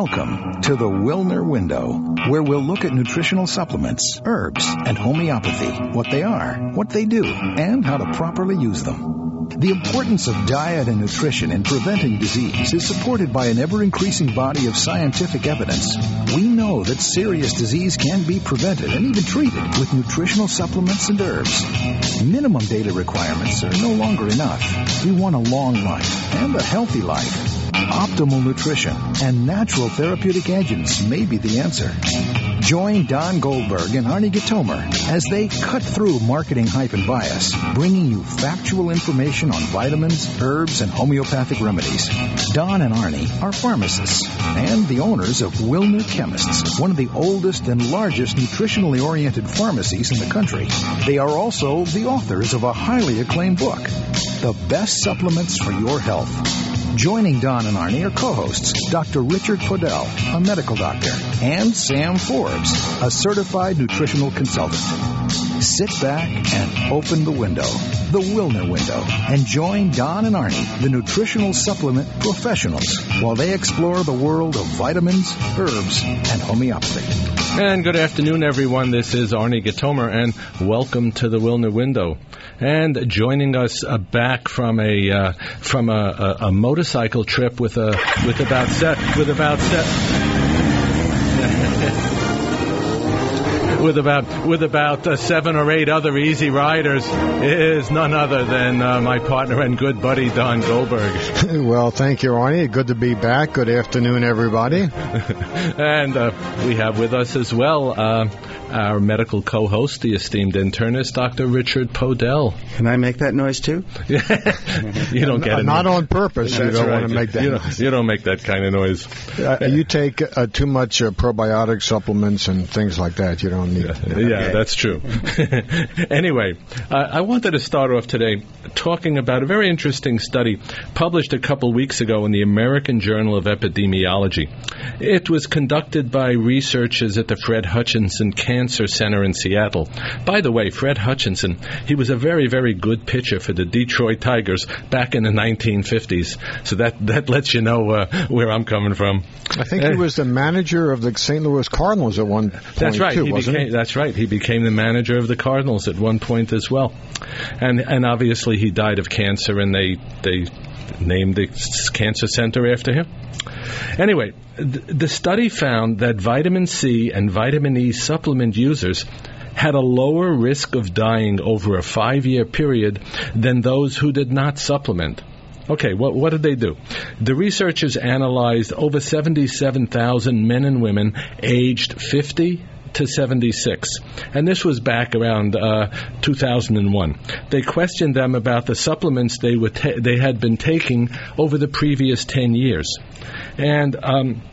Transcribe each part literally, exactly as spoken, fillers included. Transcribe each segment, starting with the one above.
Welcome to the Wilner Window, where we'll look at nutritional supplements, herbs, and homeopathy, what they are, what they do, and how to properly use them. The importance of diet and nutrition in preventing disease is supported by an ever-increasing body of scientific evidence. We know that serious disease can be prevented and even treated with nutritional supplements and herbs. Minimum daily requirements are no longer enough. We want a long life and a healthy life. Optimal nutrition and natural therapeutic agents may be the answer. Join Don Goldberg and Arnie Gitomer as they cut through marketing hype and bias, bringing you factual information on vitamins, herbs, and homeopathic remedies. Don and Arnie are pharmacists and the owners of Wilner Chemists, one of the oldest and largest nutritionally oriented pharmacies in the country. They are also the authors of a highly acclaimed book, The Best Supplements for Your Health. Joining Don and Arnie are co-hosts Doctor Richard Podell, a medical doctor, and Sam Forbes, a certified nutritional consultant. Sit back and open the window, the Wilner Window, and join Don and Arnie, the nutritional supplement professionals, while they explore the world of vitamins, herbs, and homeopathy. And good afternoon, everyone. This is Arnie Gitomer, and welcome to the Wilner Window. And joining us uh, back from a uh, from a, a, a motorcycle trip with a with about set with about set. With about with about uh, seven or eight other easy riders is none other than uh, my partner and good buddy Don Goldberg. Well, thank you, Arnie. Good to be back. Good afternoon, everybody. And uh, we have with us as well uh, our medical co-host, the esteemed internist, Doctor Richard Podell. Can I make that noise too? You don't get it. Not on purpose. You don't right. want to make that you noise. Don't, you don't make that kind of noise. Uh, you take uh, too much uh, probiotic supplements and things like that. You don't need. Yeah, yeah okay. That's true. Anyway, uh, I wanted to start off today talking about a very interesting study published a couple weeks ago in the American Journal of Epidemiology. It was conducted by researchers at the Fred Hutchinson Cancer Center in Seattle. By the way, Fred Hutchinson, he was a very, very good pitcher for the Detroit Tigers back in the nineteen fifties. So that, that lets you know uh, where I'm coming from. I think uh, he was the manager of the Saint Louis Cardinals at one point, that's right. too, he wasn't became, he? That's right. He became the manager of the Cardinals at one point as well. And and obviously he died of cancer, and they, they named the cancer center after him. Anyway, th- the study found that vitamin C and vitamin E supplement users had a lower risk of dying over a five-year period than those who did not supplement. Okay, what, what did they do? The researchers analyzed over seventy-seven thousand men and women aged fifty to seventy-six, and this was back around uh, two thousand one. They questioned them about the supplements they would ta- they had been taking over the previous ten years, and um,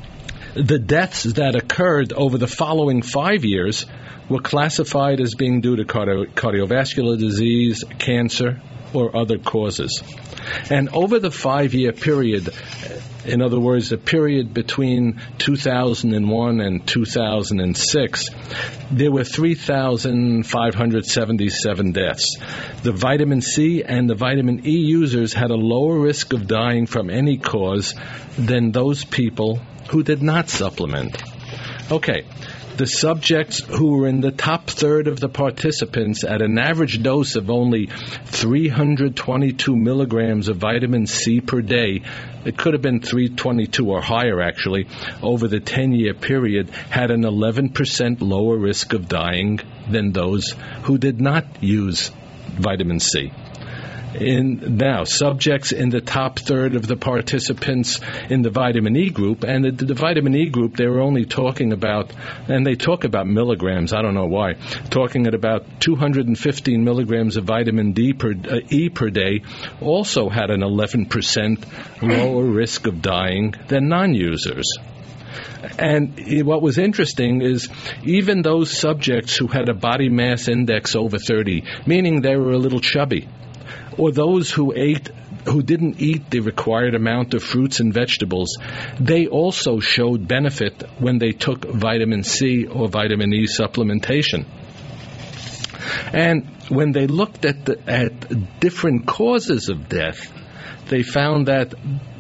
the deaths that occurred over the following five years were classified as being due to cardio- cardiovascular disease, cancer, or other causes. And over the five-year period, in other words, the period between two thousand one and two thousand six, there were three thousand five hundred seventy-seven deaths. The vitamin C and the vitamin E users had a lower risk of dying from any cause than those people who did not supplement. Okay. The subjects who were in the top third of the participants at an average dose of only three hundred twenty-two milligrams of vitamin C per day, it could have been three hundred twenty-two or higher actually, over the ten-year period, had an eleven percent lower risk of dying than those who did not use vitamin C. In now, subjects in the top third of the participants in the vitamin E group, and the, the vitamin E group, they were only talking about, and they talk about milligrams, I don't know why, talking at about two hundred fifteen milligrams of vitamin D per, uh, E per day, also had an eleven percent lower risk of dying than non-users. And what was interesting is even those subjects who had a body mass index over thirty, meaning they were a little chubby, or those who ate, who didn't eat the required amount of fruits and vegetables, they also showed benefit when they took vitamin C or vitamin E supplementation. And when they looked at the, at different causes of death, they found that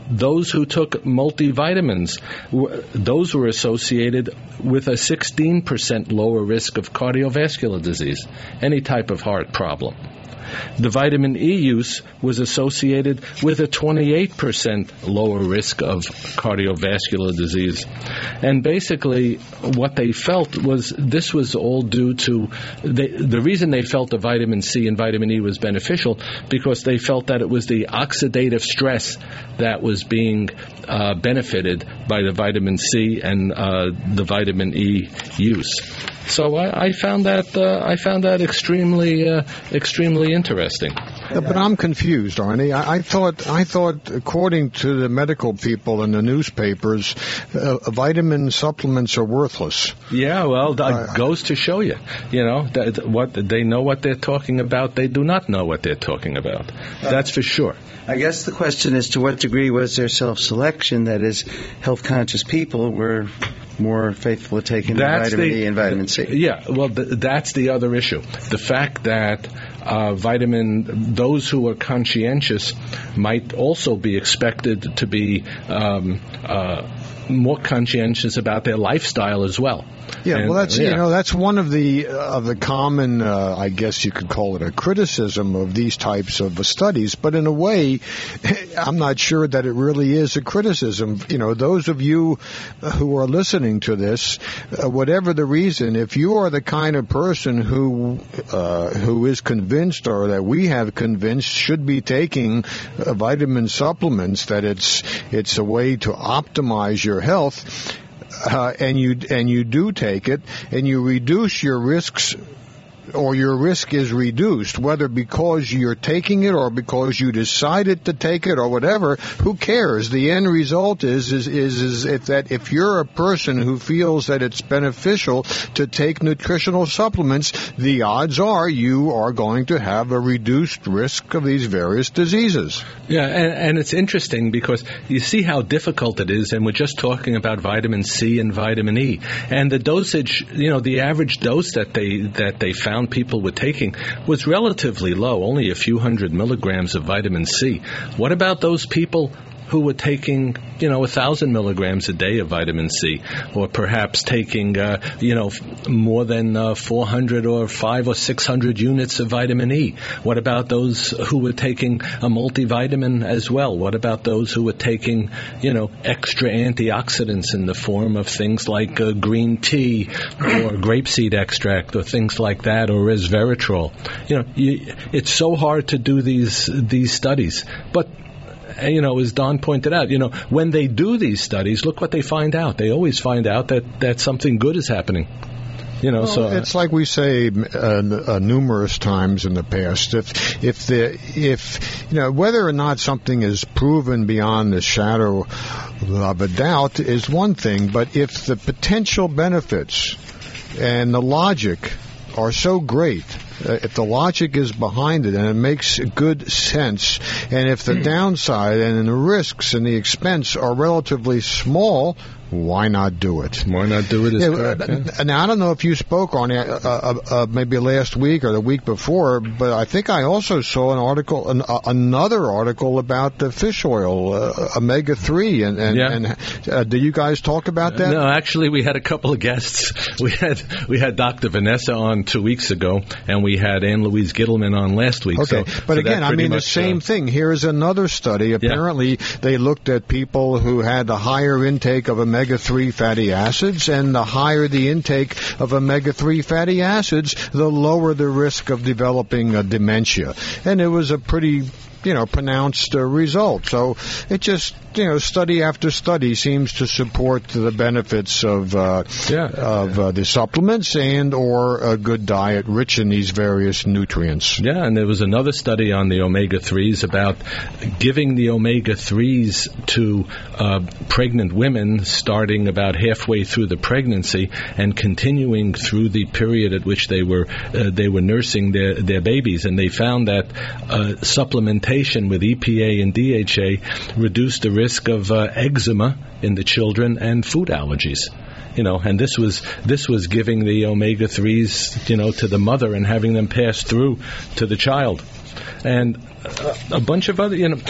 those who took multivitamins, w- those were associated with a sixteen percent lower risk of cardiovascular disease, any type of heart problem. The vitamin E use was associated with a twenty-eight percent lower risk of cardiovascular disease. And basically, what they felt was this was all due to, they, the reason they felt the vitamin C and vitamin E was beneficial, because they felt that it was the oxidative stress that was being uh, benefited by the vitamin C and uh, the vitamin E use. So I, I found that uh, I found that extremely uh, extremely interesting. Yeah, but I'm confused, Arnie. I, I thought I thought according to the medical people in the newspapers, uh, vitamin supplements are worthless. Yeah, well, that uh, goes to show you, you know, that what they know what they're talking about. They do not know what they're talking about. That's for sure. I guess the question is, to what degree was there self-selection? That is, health-conscious people were more faithful to taking that's vitamin the, E and vitamin C. Yeah, well, th- that's the other issue. The fact that uh, vitamin, those who are conscientious might also be expected to be um, uh, more conscientious about their lifestyle as well. Yeah, and, well, that's yeah. you know that's one of the uh, of the common, uh, I guess you could call it a criticism of these types of uh, studies. But in a way, I'm not sure that it really is a criticism. You know, those of you who are listening to this, uh, whatever the reason, if you are the kind of person who uh, who is convinced, or that we have convinced should be taking uh, vitamin supplements, that it's it's a way to optimize your health. Uh, and you and you do take it, and you reduce your risks, or your risk is reduced, whether because you're taking it or because you decided to take it or whatever. Who cares? The end result is is is, is if that if you're a person who feels that it's beneficial to take nutritional supplements, the odds are you are going to have a reduced risk of these various diseases. Yeah, and, and it's interesting because you see how difficult it is, and we're just talking about vitamin C and vitamin E, and the dosage, you know, the average dose that they that they found people were taking was relatively low, only a few hundred milligrams of vitamin C. What about those people who were taking, you know, a thousand milligrams a day of vitamin C, or perhaps taking, uh, you know, more than uh, four hundred or five or six hundred units of vitamin E? What about those who were taking a multivitamin as well? What about those who were taking, you know, extra antioxidants in the form of things like uh, green tea or grapeseed extract or things like that, or resveratrol? You know, you, it's so hard to do these these studies, but. You know, as Don pointed out, you know, when they do these studies, look what they find out. They always find out that, that something good is happening. You know, well, so it's like we say uh, uh, numerous times in the past. If if the if you know whether or not something is proven beyond the shadow of a doubt is one thing, but if the potential benefits and the logic are so great, uh, if the logic is behind it and it makes good sense, and if the mm. downside and the risks and the expense are relatively small, why not do it? Why not do it? Is yeah, correct, uh, yeah. Now, I don't know if you spoke on it uh, uh, uh, maybe last week or the week before, but I think I also saw an article, an, uh, another article about the fish oil, uh, omega three, and, and, yeah. and uh, did you guys talk about that? No, actually, we had a couple of guests. We had we had Doctor Vanessa on two weeks ago, and we had Ann Louise Gittleman on last week. Okay, so, but so again, I mean the much, same uh, thing. Here's another study. Apparently, yeah. they looked at people who had a higher intake of omega omega three fatty acids, and the higher the intake of omega three fatty acids, the lower the risk of developing a dementia. And it was a pretty, you know, pronounced uh, result. So it just, you know, study after study seems to support the benefits of uh, yeah. of uh, the supplements and or a good diet rich in these various nutrients. Yeah, and there was another study on the omega threes about giving the omega threes to uh, pregnant women starting about halfway through the pregnancy and continuing through the period at which they were uh, they were nursing their, their babies. And they found that uh, supplementation with E P A and D H A reduced the risk risk of uh, eczema in the children and food allergies. You know, and this was this was giving the omega threes, you know, to the mother and having them pass through to the child. And a, a bunch of other, you know,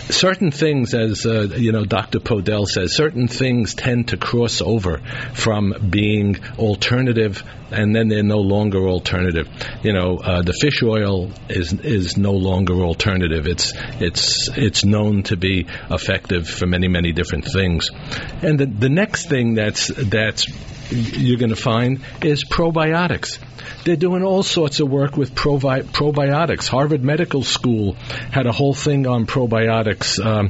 certain things, as uh, you know, Doctor Podell says, certain things tend to cross over from being alternative, and then they're no longer alternative. You know, uh, the fish oil is is no longer alternative. It's it's it's known to be effective for many many different things. And the the next thing that's that's you're going to find is probiotics. They're doing all sorts of work with probi- probiotics. Harvard Medical School had a whole thing on probiotics, um,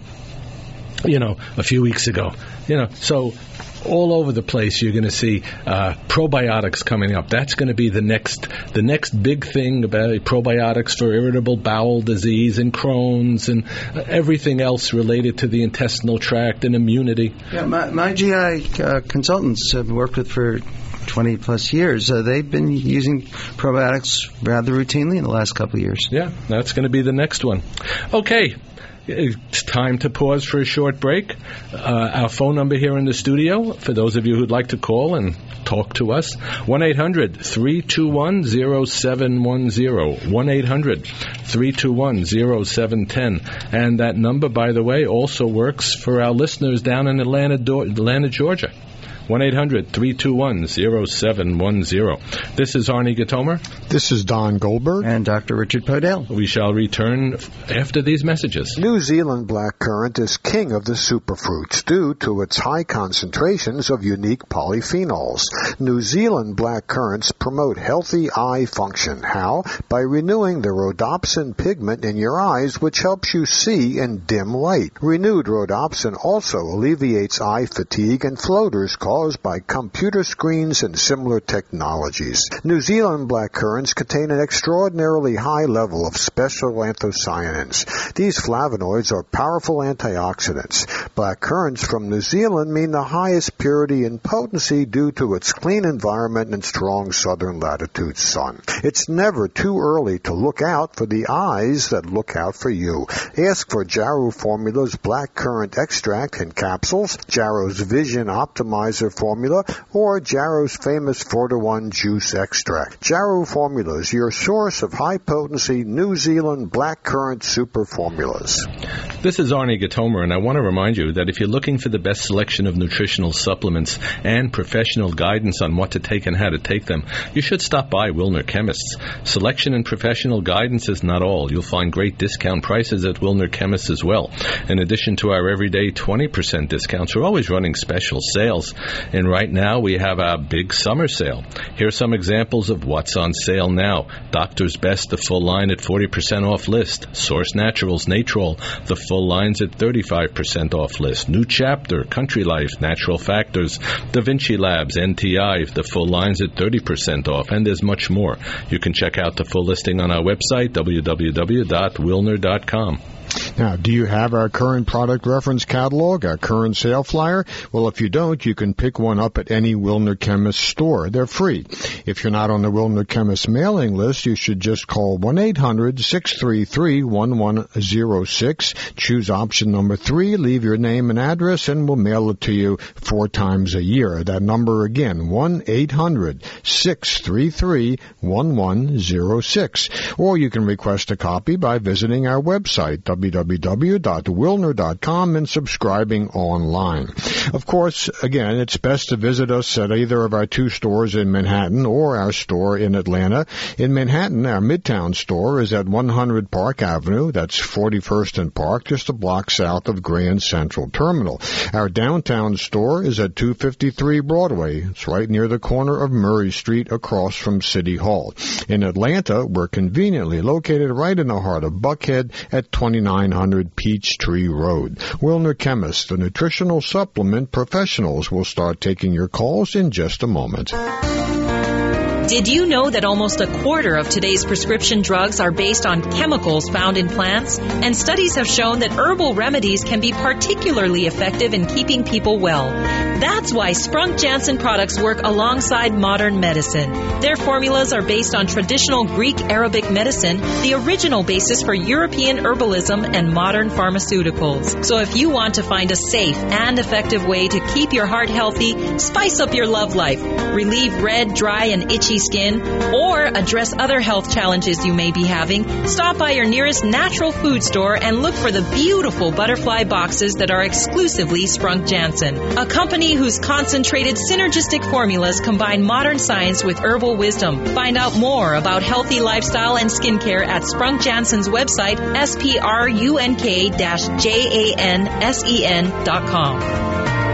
you know, a few weeks ago. You know, so all over the place you're going to see uh, probiotics coming up. That's going to be the next the next big thing about probiotics for irritable bowel disease and Crohn's and everything else related to the intestinal tract and immunity. Yeah, my, my G I uh, consultants have worked with for twenty plus years. Uh, they've been using probiotics rather routinely in the last couple of years. Yeah, that's going to be the next one. Okay. It's time to pause for a short break. Uh, our phone number here in the studio, for those of you who'd like to call and talk to us, one eight hundred three two one zero seven one zero, one eight hundred three two one zero seven one zero. And that number, by the way, also works for our listeners down in Atlanta, Atlanta, Georgia. one eight hundred three two one zero seven one zero. This is Arnie Gatomer. This is Don Goldberg. And Doctor Richard Podell. We shall return after these messages. New Zealand blackcurrant is king of the superfruits due to its high concentrations of unique polyphenols. New Zealand blackcurrants promote healthy eye function. How? By renewing the rhodopsin pigment in your eyes, which helps you see in dim light. Renewed rhodopsin also alleviates eye fatigue and floaters caused by computer screens and similar technologies. New Zealand blackcurrants contain an extraordinarily high level of special anthocyanins. These flavonoids are powerful antioxidants. Blackcurrants from New Zealand mean the highest purity and potency due to its clean environment and strong southern latitude sun. It's never too early to look out for the eyes that look out for you. Ask for Jarrow Formula's blackcurrant extract in capsules, Jarrow's Vision Optimizer formula, or Jarrow's famous four to one juice extract. Jarrow Formulas, your source of high-potency New Zealand blackcurrant super formulas. This is Arnie Gatomer, and I want to remind you that if you're looking for the best selection of nutritional supplements and professional guidance on what to take and how to take them, you should stop by Wilner Chemists. Selection and professional guidance is not all. You'll find great discount prices at Wilner Chemists as well. In addition to our everyday twenty percent discounts, we're always running special sales. And right now, we have our big summer sale. Here are some examples of what's on sale now. Doctor's Best, the full line at forty percent off list. Source Naturals, Natrol, the full lines at thirty-five percent off list. New Chapter, Country Life, Natural Factors, Da Vinci Labs, N T I, the full lines at thirty percent off. And there's much more. You can check out the full listing on our website, w w w dot wilner dot com. Now, do you have our current product reference catalog, our current sale flyer? Well, if you don't, you can pick one up at any Wilner Chemist store. They're free. If you're not on the Wilner Chemist mailing list, you should just call one eight hundred six three three one one zero six, choose option number three, leave your name and address, and we'll mail it to you four times a year. That number again, one eight hundred six three three one one zero six. Or you can request a copy by visiting our website, w w w dot wilner dot com, and subscribing online. Of course, again, it's best to visit us at either of our two stores in Manhattan or our store in Atlanta. In Manhattan, our Midtown store is at one hundred Park Avenue. That's forty-first and Park, just a block south of Grand Central Terminal. Our downtown store is at two fifty-three Broadway. It's right near the corner of Murray Street across from City Hall. In Atlanta, we're conveniently located right in the heart of Buckhead at twenty-nine hundred Peachtree Road. Wilner Chemist, the nutritional supplement professionals, will start taking your calls in just a moment. Did you know that almost a quarter of today's prescription drugs are based on chemicals found in plants? And studies have shown that herbal remedies can be particularly effective in keeping people well. That's why Sprunk Janssen products work alongside modern medicine. Their formulas are based on traditional Greek Arabic medicine, the original basis for European herbalism and modern pharmaceuticals. So if you want to find a safe and effective way to keep your heart healthy, spice up your love life, relieve red, dry, and itchy itchy skin, or address other health challenges you may be having, stop by your nearest natural food store and look for the beautiful butterfly boxes that are exclusively Sprunk Jansen, a company whose concentrated synergistic formulas combine modern science with herbal wisdom. Find out more about healthy lifestyle and skincare at Sprunk Jansen's website, S P R U N K J A N S E N dot com.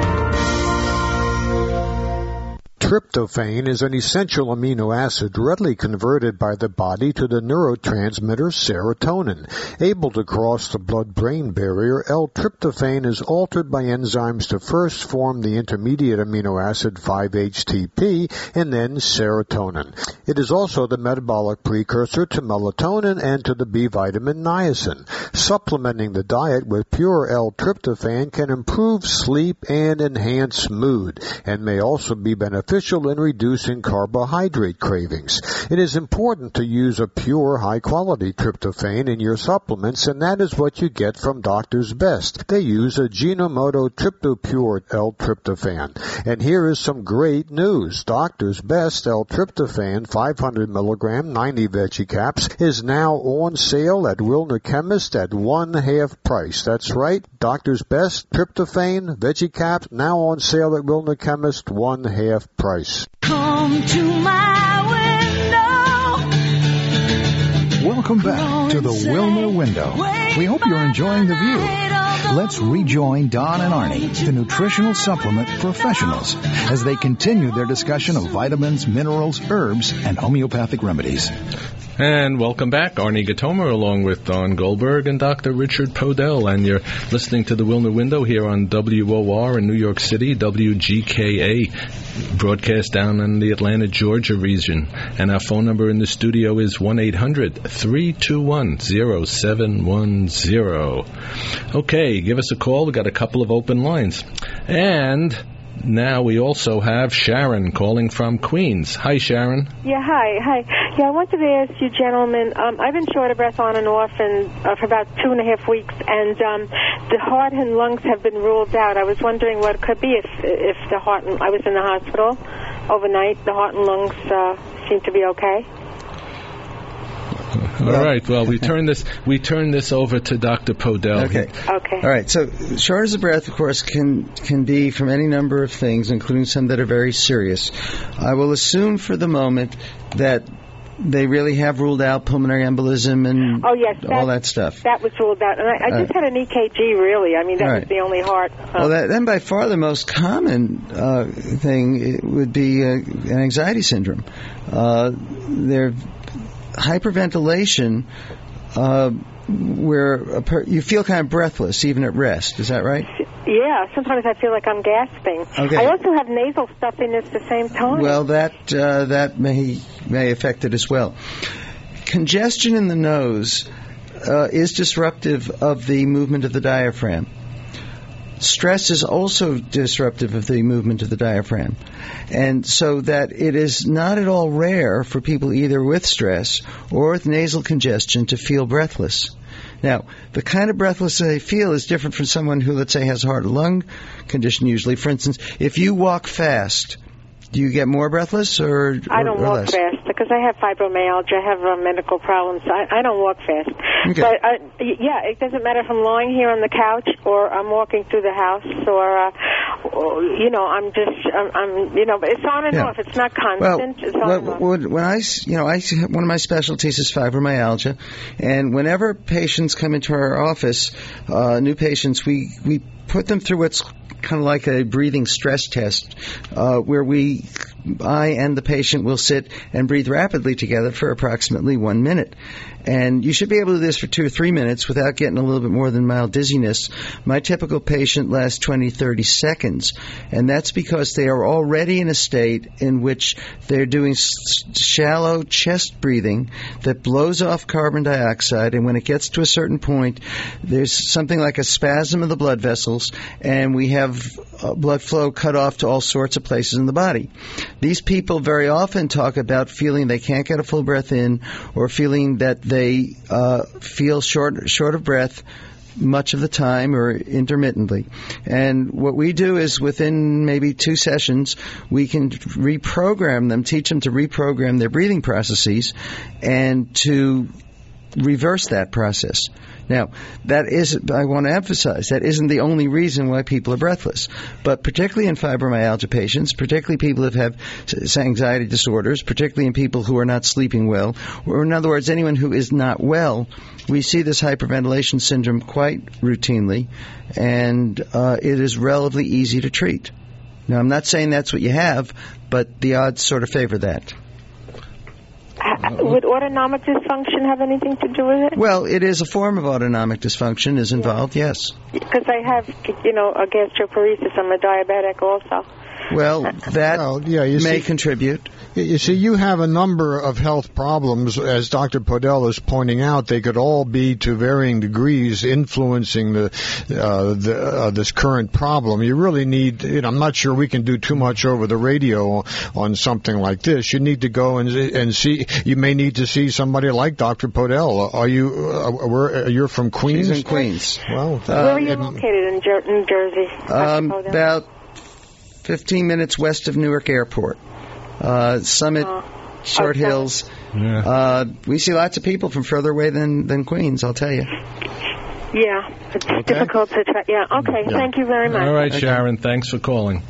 Tryptophan is an essential amino acid readily converted by the body to the neurotransmitter serotonin. Able to cross the blood-brain barrier, L-tryptophan is altered by enzymes to first form the intermediate amino acid five H T P and then serotonin. It is also the metabolic precursor to melatonin and to the B vitamin niacin. Supplementing the diet with pure L-tryptophan can improve sleep and enhance mood, and may also be beneficial in reducing carbohydrate cravings. It is important to use a pure, high-quality tryptophan in your supplements, and that is what you get from Doctor's Best. They use a Genomoto TryptoPure L-tryptophan. And here is some great news. Doctor's Best L-tryptophan five hundred milligram ninety veggie caps is now on sale at Wilner Chemist at one half price. That's right, Doctor's Best Tryptophan veggie caps now on sale at Wilner Chemist, one half price. Come to my window. Welcome back to the Wilner Window. We hope you're enjoying the view. Let's rejoin Don and Arnie, the nutritional supplement professionals, as they continue their discussion of vitamins, minerals, herbs, and homeopathic remedies. And welcome back, Arnie Gatomer, along with Don Goldberg and Doctor Richard Podell. And you're listening to the Wilner Window here on W O R in New York City, W G K A, broadcast down in the Atlanta, Georgia region. And our phone number in the studio is one eight hundred three two one oh seven one oh. Okay, give us a call. We've got a couple of open lines. And now we also have Sharon calling from Queens. Hi, Sharon. Yeah, hi. Hi. Yeah, I wanted to ask you, gentlemen, um, I've been short of breath on and off and, uh, for about two and a half weeks, and um, the heart and lungs have been ruled out. I was wondering what it could be if if the heart and, I was in the hospital overnight. The heart and lungs uh, seem to be okay. All right. Well, we turn this we turn this over to Doctor Podell. Okay. Okay. All right. So, shortness of breath, of course, can can be from any number of things, including some that are very serious. I will assume for the moment that they really have ruled out pulmonary embolism and oh, yes, all that stuff. That was ruled out. And I, I just right. had an E K G, really. I mean, that all was right. the only heart. Uh, well, that, then by far the most common uh, thing would be uh, an anxiety syndrome. Uh, they're hyperventilation, uh, where a per- you feel kind of breathless even at rest. Is that right? Yeah, sometimes I feel like I'm gasping. Okay. I also have nasal stuffiness at the same time. Well, that uh, that may may affect it as well. Congestion in the nose uh, is disruptive of the movement of the diaphragm. Stress is also disruptive of the movement of the diaphragm. And so that it is not at all rare for people either with stress or with nasal congestion to feel breathless. Now, the kind of breathlessness they feel is different from someone who, let's say, has a heart or lung condition usually. For instance, if you walk fast, do you get more breathless or, or I don't or walk less? fast because I have fibromyalgia. I have uh, medical problems. I, I don't walk fast. Okay. But, uh, yeah, it doesn't matter if I'm lying here on the couch or I'm walking through the house or, uh, or you know, I'm just, I'm, I'm, you know, but it's on and yeah. off. It's not constant. Well, it's on and off. When, when I, you know, I, one of my specialties is fibromyalgia, and whenever patients come into our office, uh, new patients, we, we put them through what's kind of like a breathing stress test, uh, where we, I and the patient will sit and breathe rapidly together for approximately one minute. And you should be able to do this for two or three minutes without getting a little bit more than mild dizziness. My typical patient lasts twenty, thirty seconds. And that's because they are already in a state in which they're doing s- shallow chest breathing that blows off carbon dioxide. And when it gets to a certain point, there's something like a spasm of the blood vessels, and we have uh, blood flow cut off to all sorts of places in the body. These people very often talk about feeling they can't get a full breath in, or feeling that they uh, feel short short of breath much of the time or intermittently. And what we do is within maybe two sessions, we can reprogram them, teach them to reprogram their breathing processes and to reverse that process. Now, that is, I want to emphasize, that isn't the only reason why people are breathless. But particularly in fibromyalgia patients, particularly people who have anxiety disorders, particularly in people who are not sleeping well, or in other words, anyone who is not well, we see this hyperventilation syndrome quite routinely, and uh, it is relatively easy to treat. Now, I'm not saying that's what you have, but the odds sort of favor that. Would autonomic dysfunction have anything to do with it? Well, it is a form of autonomic dysfunction is involved, yeah. Yes. Because I have, you know, a gastroparesis. I'm a diabetic also. Well, that well, yeah, you may see, contribute. You see, you have a number of health problems, as Doctor Podell is pointing out. They could all be, to varying degrees, influencing the, uh, the uh, this current problem. You really need, you know, I'm not sure we can do too much over the radio on something like this. You need to go and and see. You may need to see somebody like Doctor Podell. Are you? Uh, where, you're from Queens? She's in Queens. Well, uh, where are you located in, Jer- in Jersey? Um, about fifteen minutes west of Newark Airport. Uh, Summit, uh, Short okay. Hills. Yeah. Uh, we see lots of people from further away than, than Queens, I'll tell you. Yeah, it's okay. difficult to track. Yeah, okay, yeah. Thank you very much. All right, okay. Sharon, thanks for calling.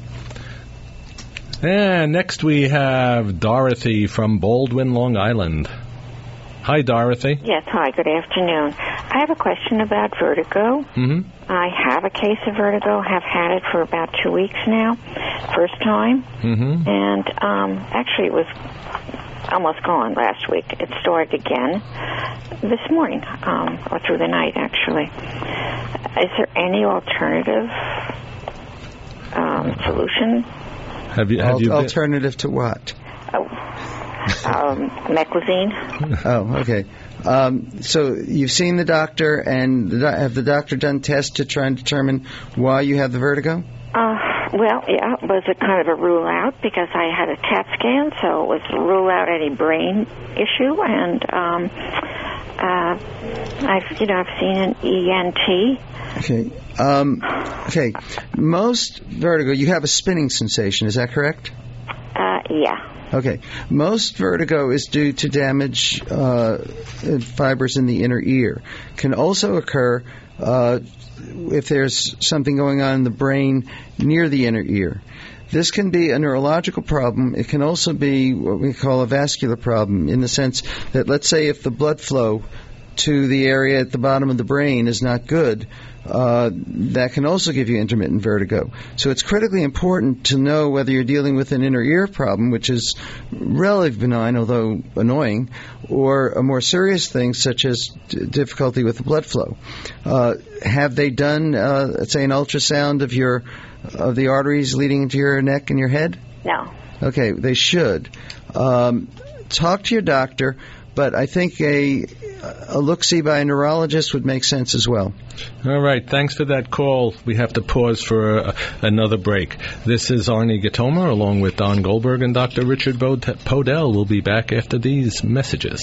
And next we have Dorothy from Baldwin, Long Island. Hi, Dorothy. Yes, hi, good afternoon. I have a question about vertigo. Mm-hmm. I have a case of vertigo, have had it for about two weeks now, first time. Mm-hmm. And um, actually it was almost gone last week. It started again this morning, um, or through the night, actually. Is there any alternative um, solution? Have you, have Al- you alternative to what? Oh. Um, Meclizine. Oh, okay. Um, so you've seen the doctor, and the, have the doctor done tests to try and determine why you have the vertigo? Uh, well, yeah, it was a kind of a rule out because I had a C A T scan, so it was a rule out any brain issue, and um, uh, I've, you know, I've seen an E N T. Okay. Um, okay. Most vertigo, you have a spinning sensation. Is that correct? Uh, yeah. Okay. Most vertigo is due to damage uh, in fibers in the inner ear. Can also occur uh, if there's something going on in the brain near the inner ear. This can be a neurological problem. It can also be what we call a vascular problem in the sense that, let's say, if the blood flow to the area at the bottom of the brain is not good, uh, that can also give you intermittent vertigo. So it's critically important to know whether you're dealing with an inner ear problem, which is relatively benign, although annoying, or a more serious thing such as d- difficulty with the blood flow. Uh, have they done, uh, let's say, an ultrasound of your of the arteries leading into your neck and your head? No. Okay, they should. Um, talk to your doctor. But I think a, a look-see by a neurologist would make sense as well. All right. Thanks for that call. We have to pause for uh, another break. This is Arnie Gatoma along with Don Goldberg and Doctor Richard Bod- Podell. We'll be back after these messages.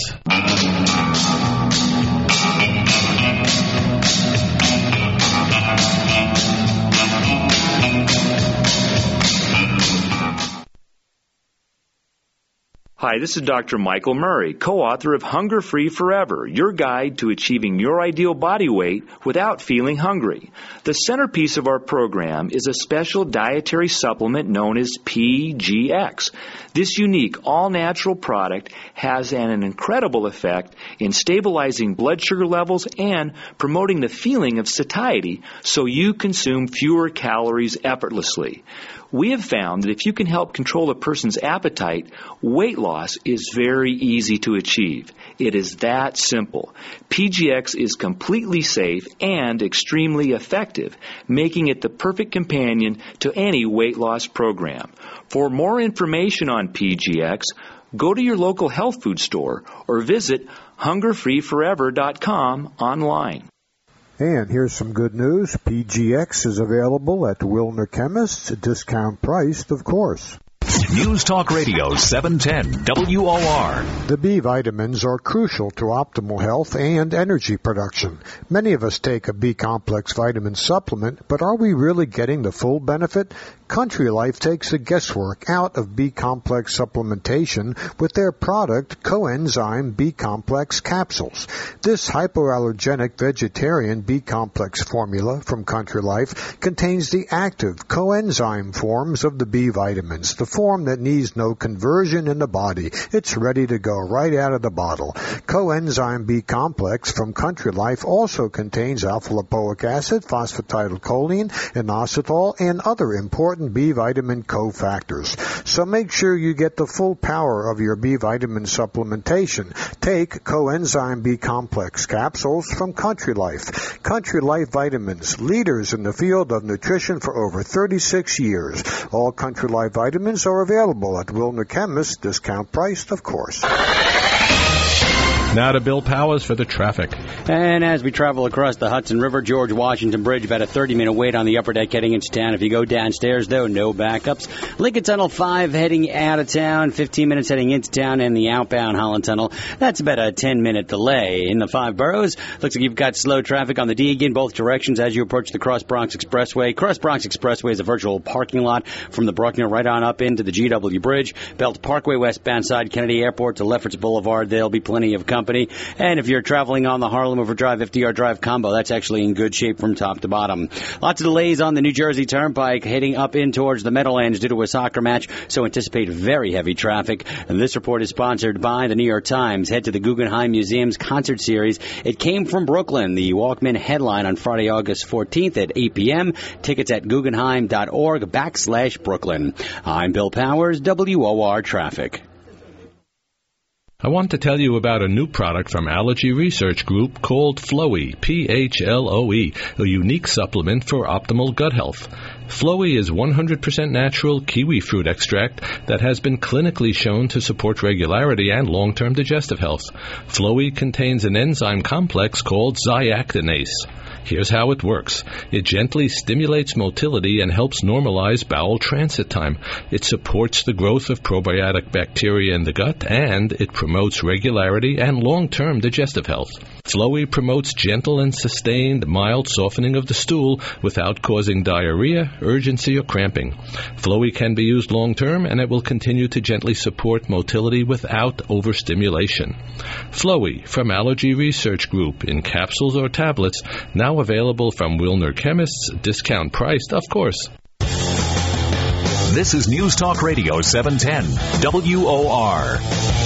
Hi, this is Doctor Michael Murray, co-author of Hunger Free Forever, your guide to achieving your ideal body weight without feeling hungry. The centerpiece of our program is a special dietary supplement known as P G X. This unique, all-natural product has an, an incredible effect in stabilizing blood sugar levels and promoting the feeling of satiety so you consume fewer calories effortlessly. We have found that if you can help control a person's appetite, weight loss is very easy to achieve. It is that simple. P G X is completely safe and extremely effective, making it the perfect companion to any weight loss program. For more information on P G X, go to your local health food store or visit hunger free forever dot com online. And here's some good news. P G X is available at Wilner Chemists, discount priced, of course. News Talk Radio seven ten W O R. The B vitamins are crucial to optimal health and energy production. Many of us take a B-complex vitamin supplement, but are we really getting the full benefit? Country Life takes the guesswork out of B-complex supplementation with their product Coenzyme B-complex capsules. This hypoallergenic vegetarian B-complex formula from Country Life contains the active coenzyme forms of the B vitamins, the form that needs no conversion in the body. It's ready to go right out of the bottle. Coenzyme B-complex from Country Life also contains alpha-lipoic acid, phosphatidylcholine, inositol, and other important B vitamin cofactors. So make sure you get the full power of your B vitamin supplementation. Take Coenzyme B-complex capsules from Country Life. Country Life vitamins, leaders in the field of nutrition for over thirty-six years. All Country Life vitamins are available at Wilner Chemist, discount priced, of course. Now to Bill Powers for the traffic. And as we travel across the Hudson River, George Washington Bridge, about a thirty-minute wait on the upper deck heading into town. If you go downstairs, though, no backups. Lincoln Tunnel five heading out of town, fifteen minutes heading into town, and the outbound Holland Tunnel. That's about a ten-minute delay. In the five boroughs, looks like you've got slow traffic on the D in both directions as you approach the Cross Bronx Expressway. Cross Bronx Expressway is a virtual parking lot from the Bruckner right on up into the G W Bridge. Belt Parkway westbound side, Kennedy Airport to Lefferts Boulevard. There'll be plenty of company. And if you're traveling on the Harlem Overdrive F D R Drive combo, that's actually in good shape from top to bottom. Lots of delays on the New Jersey Turnpike heading up in towards the Meadowlands due to a soccer match, so anticipate very heavy traffic. And this report is sponsored by the New York Times. Head to the Guggenheim Museum's concert series. It Came from Brooklyn. The Walkman headline on Friday, August fourteenth at eight p.m. Tickets at Guggenheim.org backslash Brooklyn. I'm Bill Powers, W O R Traffic. I want to tell you about a new product from Allergy Research Group called Floe, P H L O E, a unique supplement for optimal gut health. Floe is one hundred percent natural kiwi fruit extract that has been clinically shown to support regularity and long-term digestive health. Floe contains an enzyme complex called zyactinase. Here's how it works. It gently stimulates motility and helps normalize bowel transit time. It supports the growth of probiotic bacteria in the gut, and it promotes regularity and long-term digestive health. Floe promotes gentle and sustained mild softening of the stool without causing diarrhea, urgency, or cramping. Floe can be used long-term, and it will continue to gently support motility without overstimulation. Floe from Allergy Research Group in capsules or tablets, now available from Wilner Chemists, discount priced, of course. This is News Talk Radio seven ten W O R.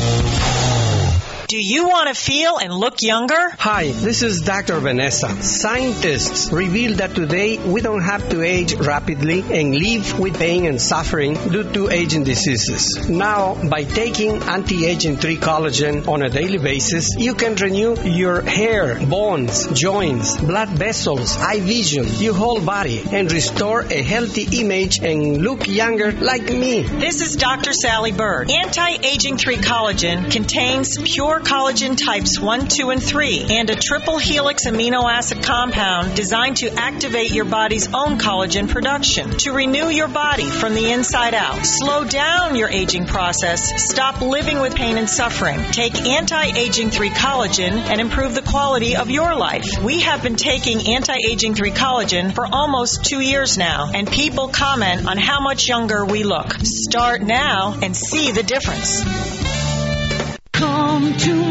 Do you want to feel and look younger? Hi, this is Doctor Vanessa. Scientists reveal that today we don't have to age rapidly and live with pain and suffering due to aging diseases. Now, by taking anti-aging three collagen on a daily basis, you can renew your hair, bones, joints, blood vessels, eye vision, your whole body, and restore a healthy image and look younger like me. This is Doctor Sally Bird. Anti-aging three collagen contains pure collagen types one, two, and three, and a triple helix amino acid compound designed to activate your body's own collagen production, to renew your body from the inside out, slow down your aging process, stop living with pain and suffering. Take anti-aging three collagen and improve the quality of your life. We have been taking anti-aging three collagen for almost two years now, and people comment on how much younger we look. Start now and see the difference. Come to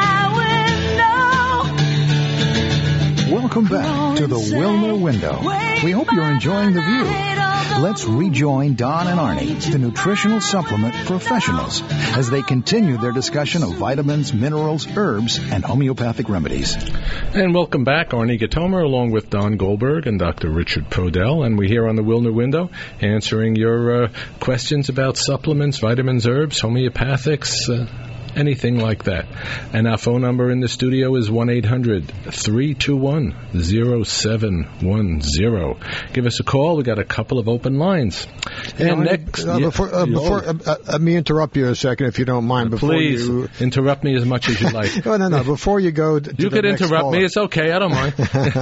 my window. Welcome back to the Wilner Window. We hope you're enjoying the view. Let's rejoin Don and Arnie, the nutritional supplement professionals, as they continue their discussion of vitamins, minerals, herbs, and homeopathic remedies. And welcome back, Arnie Gatomer, along with Don Goldberg and Doctor Richard Podell. And we're here on the Wilner Window answering your uh, questions about supplements, vitamins, herbs, homeopathics, uh, anything like that. And our phone number in the studio is one eight hundred three two one zero seven one zero. Give us a call. We got a couple of open lines. And you know, next, uh, yeah, before, uh, before uh, uh, let me interrupt you a second, if you don't mind. Before Please you... interrupt me as much as you like. no, no, no. Before you go, to you the could next interrupt caller. me. It's okay. I don't mind.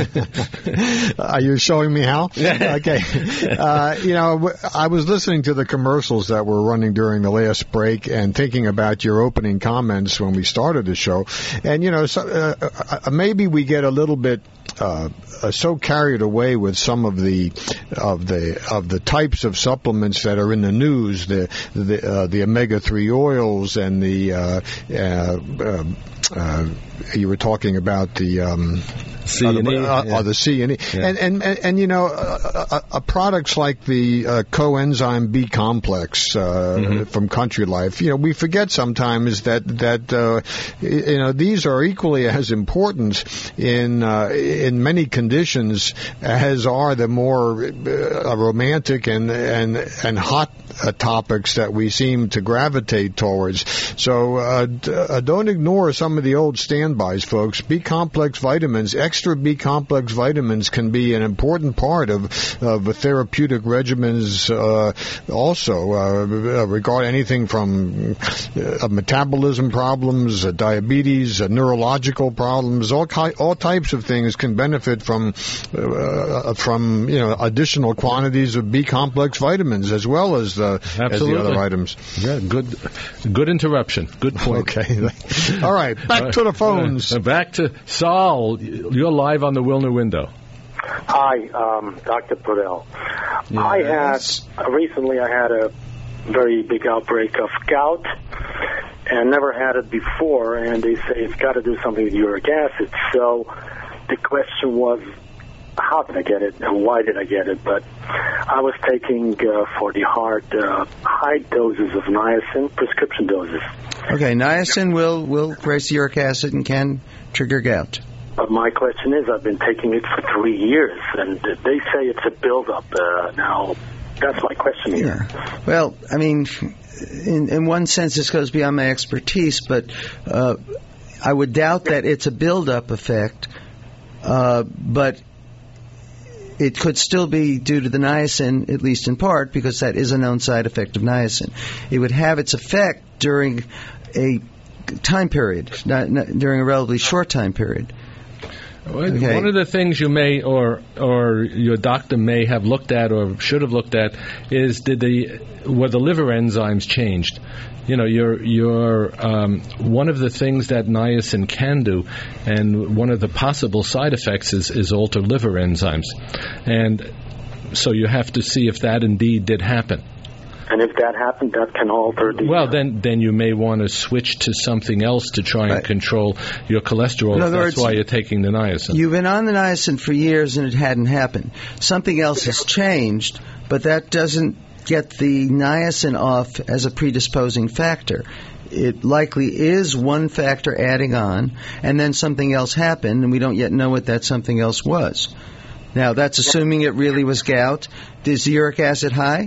Are you showing me how? Okay. Uh, you know, I was listening to the commercials that were running during the last break and thinking about your opening comments when we started the show. And, you know, so, uh, uh, maybe we get a little bit uh, uh, so carried away with some of the of the of the types of supplements that are in the news, the the, uh, the omega three oils and the uh, uh, uh, uh, you were talking about the um, C and E, uh, yeah. uh, the C and E, Yeah. and, and and and you know, uh, uh, uh, products like the uh, coenzyme B complex uh, Mm-hmm. from Country Life. You know, we forget sometimes that that uh, you know these are equally as important in uh, in many conditions as are the more uh, romantic and and and hot uh, topics that we seem to gravitate towards. So uh, d- uh, don't ignore some of the old standbys, folks. B complex vitamins, extra B complex vitamins, can be an important part of of therapeutic regimens. Uh, also, uh, regard anything from uh, metabolism problems, uh, diabetes, uh, neurological problems, all ki- all types of things can benefit from uh, from you know additional quantities of B complex vitamins as well as the as the other items. Yeah, good, good interruption. Good point. Okay. All right, back to the phones. Uh, back to Saul. You're live on the Wilner Window. Hi, um, Doctor Pradell. I had, uh, recently I had a very big outbreak of gout and never had it before, and they say it's got to do something with uric acid. So the question was, how did I get it and why did I get it? But I was taking uh, for the heart uh, high doses of niacin, prescription doses. Okay, niacin will, will raise the uric acid and can trigger gout. But my question is, I've been taking it for three years, and they say it's a buildup. Uh, now, that's my question here. Yeah. Well, I mean, in, in one sense, this goes beyond my expertise, but uh, I would doubt that it's a buildup effect, uh, but it could still be due to the niacin, at least in part, because that is a known side effect of niacin. It would have its effect during a time period, not, not during a relatively short time period. Okay. One of the things you may, or or your doctor may have looked at, or should have looked at, is did the were the liver enzymes changed? You know, your your um, one of the things that niacin can do, and one of the possible side effects is is alter liver enzymes, and so you have to see if that indeed did happen. And if that happened, that can alter the... Well, then then you may want to switch to something else to try and right. control your cholesterol. In If other that's words, why you're taking the niacin. You've been on the niacin for years and it hadn't happened. Something else has changed, but that doesn't get the niacin off as a predisposing factor. It likely is one factor adding on, and then something else happened, and we don't yet know what that something else was. Now, that's assuming it really was gout. Is the uric acid high?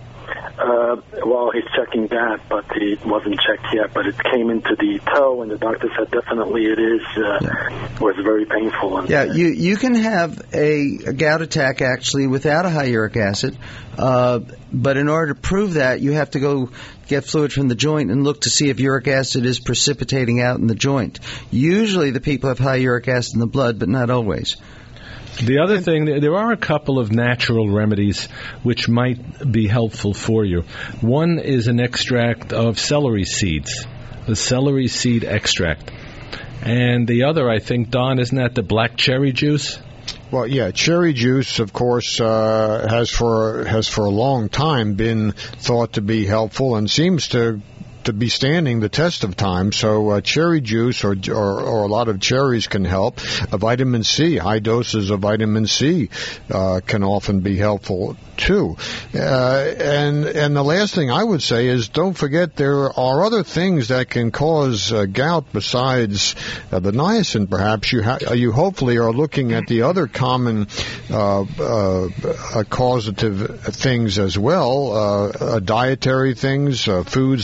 Uh, well, he's checking that, but it wasn't checked yet. But it came into the toe, and the doctor said definitely it is. Uh, yeah. Was very painful. And, yeah, you you can have a, a gout attack actually without a high uric acid, uh, but in order to prove that, you have to go get fluid from the joint and look to see if uric acid is precipitating out in the joint. Usually, the people have high uric acid in the blood, but not always. The other thing, there are a couple of natural remedies which might be helpful for you. One is an extract of celery seeds, the celery seed extract. And the other, I think, Don, isn't that the black cherry juice? Well, yeah, cherry juice, of course, uh, has for has for a long time been thought to be helpful and seems to to be standing the test of time. So uh, cherry juice or, or or a lot of cherries can help. Uh, vitamin C, high doses of vitamin C uh, can often be helpful too. Uh, and and the last thing I would say is don't forget there are other things that can cause uh, gout besides uh, the niacin. Perhaps you ha- you hopefully are looking at the other common uh, uh, uh, causative things as well, uh, uh, dietary things, uh, foods that are high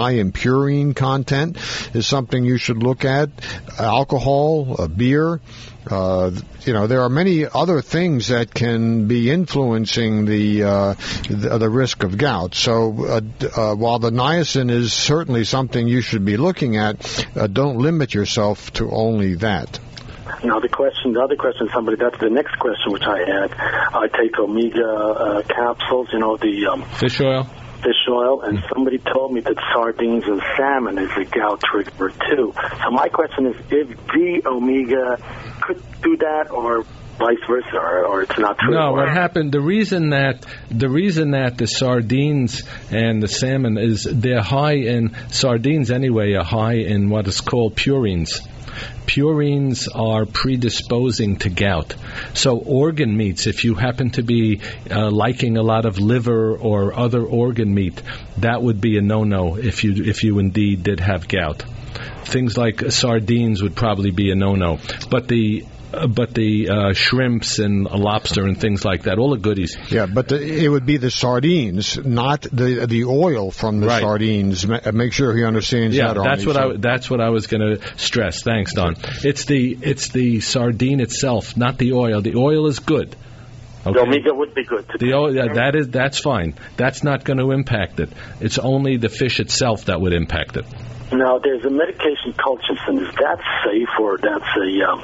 high in purine content is something you should look at. Alcohol, uh, beer. Uh, you know, there are many other things that can be influencing the uh, the, the risk of gout. So uh, uh, while the niacin is certainly something you should be looking at, uh, don't limit yourself to only that. Now the question, the other question, somebody, that's the next question which I had. I take omega uh, capsules, you know, the um, fish oil. Fish oil, and somebody told me that sardines and salmon is a gout trigger too. So my question is, if the omega could do that, or vice versa, or, or it's not true? No, what happened? The reason that the reason that the sardines and the salmon is they're high in sardines anyway, are high in what is called purines. Purines are predisposing to gout. So organ meats, if you happen to be uh, liking a lot of liver or other organ meat, that would be a no-no if you if you indeed did have gout. Things like sardines would probably be a no-no. But the Uh, but the uh, shrimps and lobster and things like that, all the goodies. Yeah, but the, it would be the sardines, not the the oil from the right. sardines. Ma- make sure he understands yeah, that. Yeah, that's what I that's what I was going to stress. Thanks, Don. It's the it's the sardine itself, not the oil. The oil is good. Okay. The omega would be good. To the oil, yeah, that is that's fine. That's not going to impact it. It's only the fish itself that would impact it. Now, there's a medication, colchicine. Is that safe, or that's a... Um,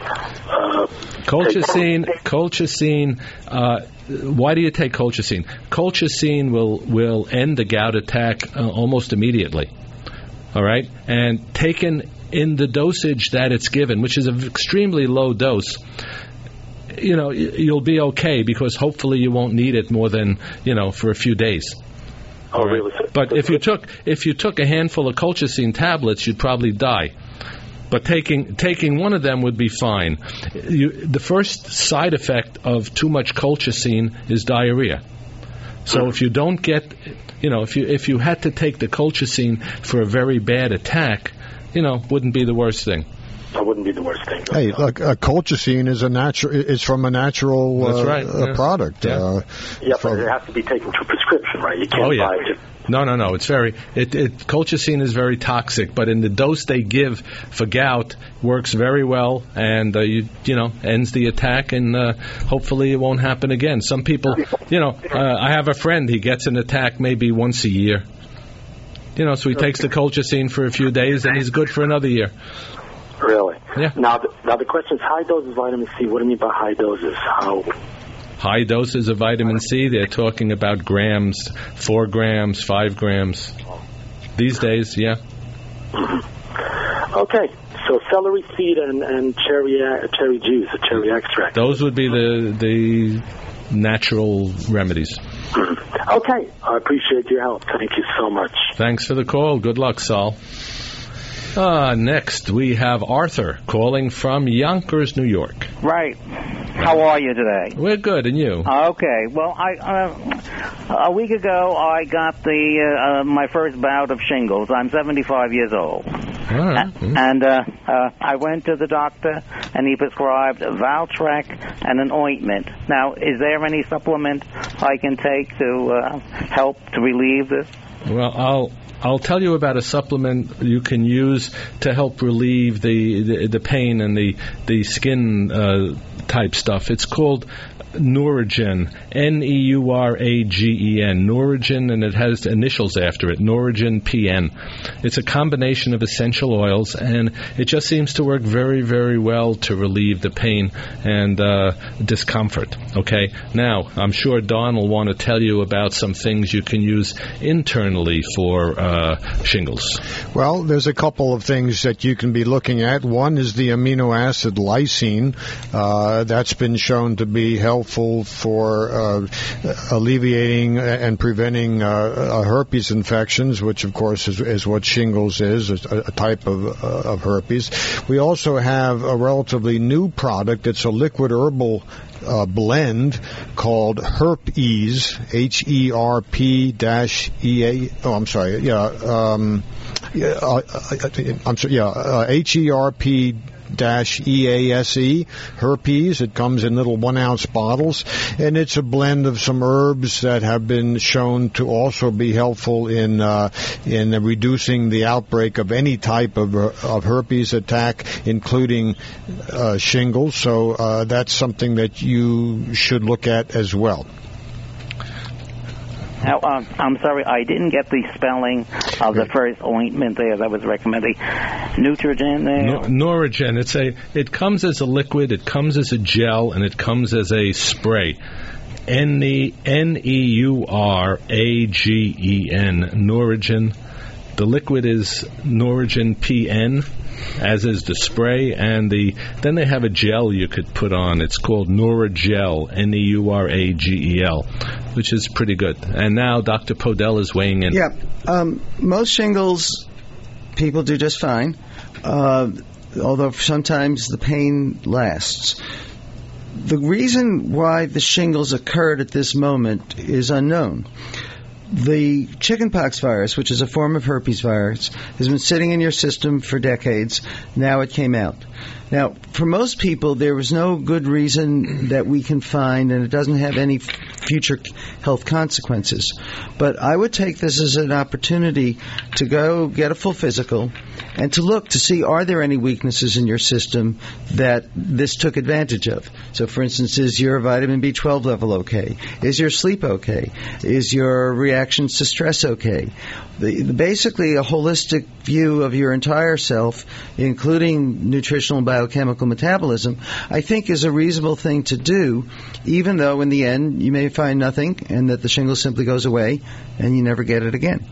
uh, colchicine, colchicine, uh, why do you take colchicine? Colchicine will, will end the gout attack uh, almost immediately. All right? And taken in the dosage that it's given, which is an extremely low dose, you know, you'll be okay, because hopefully you won't need it more than, you know, for a few days. Oh, right. Really? But if you took if you took a handful of colchicine tablets, you'd probably die. But taking taking one of them would be fine. You, the first side effect of too much colchicine is diarrhea. So mm-hmm. if you don't get, you know, if you if you had to take the colchicine for a very bad attack, you know, wouldn't be the worst thing. That wouldn't be the worst thing. Hey, look, uh, colchicine is a natural. It's from a natural uh, That's right. uh, yeah. product. Yeah, uh, yeah but it has to be taken through prescription, right? You can't oh, yeah. buy it. No, no, no. It's very. It, it colchicine is very toxic, but in the dose they give for gout, works very well, and uh, you you know ends the attack, and uh, hopefully it won't happen again. Some people, you know, uh, I have a friend. He gets an attack maybe once a year. You know, so he takes the colchicine for a few days, and he's good for another year. Really? Yeah. Now, the, now the question is, high doses of vitamin C. What do you mean by high doses? How? High doses of vitamin C, they're talking about grams, four grams, five grams. These days, yeah. Mm-hmm. Okay. So celery seed and, and cherry uh, cherry juice, or cherry extract. Those would be the the natural remedies. Mm-hmm. Okay. I appreciate your help. Thank you so much. Thanks for the call. Good luck, Saul. Uh, next, we have Arthur calling from Yonkers, New York. Right. How are you today? We're good, and you? Okay. Well, I uh, a week ago I got the uh, uh, my first bout of shingles. I'm seventy-five years old. All right. Mm-hmm. And uh, uh, I went to the doctor, and he prescribed Valtrex and an ointment. Now, is there any supplement I can take to uh, help to relieve this? Well, I'll I'll tell you about a supplement you can use to help relieve the the, the pain and the the skin uh, type stuff. It's called Neuragen, N E U R A G E N, Neuragen, and it has initials after it, Neuragen P N. It's a combination of essential oils, and it just seems to work very, very well to relieve the pain and uh, discomfort. Okay? Now, I'm sure Don will want to tell you about some things you can use internally for uh, shingles. Well, there's a couple of things that you can be looking at. One is the amino acid lysine. Uh, that's been shown to be helpful for uh, alleviating and preventing uh, herpes infections, which of course is, is what shingles is, a, a type of, uh, of herpes. We also have a relatively new product. It's a liquid herbal uh, blend called Herp-Ease, H E R P dash E A. Oh, I'm sorry. Yeah. Um, yeah uh, I'm sorry. Yeah. Uh, H E R P E A S E, herpes. It comes in little one-ounce bottles, and it's a blend of some herbs that have been shown to also be helpful in uh, in reducing the outbreak of any type of, uh, of herpes attack, including uh, shingles. So uh, that's something that you should look at as well. Now, um, I'm sorry, I didn't get the spelling of the first ointment there that was recommended. Neutrogen there? No, Norogen. It's a. It comes as a liquid, it comes as a gel, and it comes as a spray. N E U R A G E N. Norogen. The liquid is Norogen P N, as is the spray, and the then they have a gel you could put on. It's called Noragel, N E U R A G E L, which is pretty good. And now Doctor Podell is weighing in. Yeah, um, most shingles people do just fine, uh, although sometimes the pain lasts. The reason why the shingles occurred at this moment is unknown. The chickenpox virus, which is a form of herpes virus, has been sitting in your system for decades. Now it came out. Now, for most people, there was no good reason that we can find, and it doesn't have any future health consequences. But I would take this as an opportunity to go get a full physical and to look to see, are there any weaknesses in your system that this took advantage of? So, for instance, is your vitamin B twelve level okay? Is your sleep okay? Is your reactions to stress okay? The, the, basically, a holistic view of your entire self, including nutritional and biochemical metabolism, I think is a reasonable thing to do, even though in the end you may find nothing and that the shingle simply goes away and you never get it again.